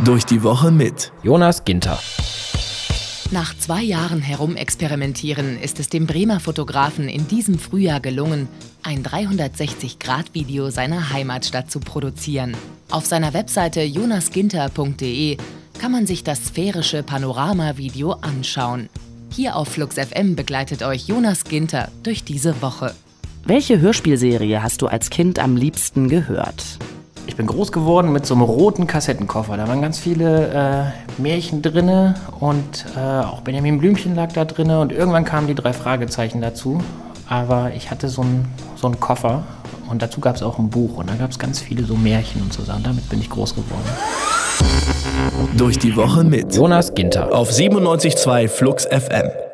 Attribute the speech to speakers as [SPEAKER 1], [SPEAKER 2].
[SPEAKER 1] Durch die Woche mit
[SPEAKER 2] Jonas Ginter.
[SPEAKER 3] Nach 2 Jahren Herumexperimentieren ist es dem Bremer Fotografen in diesem Frühjahr gelungen, ein 360-Grad-Video seiner Heimatstadt zu produzieren. Auf seiner Webseite jonasginter.de kann man sich das sphärische Panorama-Video anschauen. Hier auf Flux FM begleitet euch Jonas Ginter durch diese Woche.
[SPEAKER 4] Welche Hörspielserie hast du als Kind am liebsten gehört?
[SPEAKER 2] Ich bin groß geworden mit so einem roten Kassettenkoffer. Da waren ganz viele Märchen drinne und auch Benjamin Blümchen lag da drinne und irgendwann kamen die 3 Fragezeichen dazu. Aber ich hatte so einen Koffer und dazu gab es auch ein Buch und da gab es ganz viele so Märchen und so Sachen. Damit bin ich groß geworden.
[SPEAKER 1] Durch die Woche mit
[SPEAKER 2] Jonas Ginter
[SPEAKER 1] auf 97.2 Flux FM.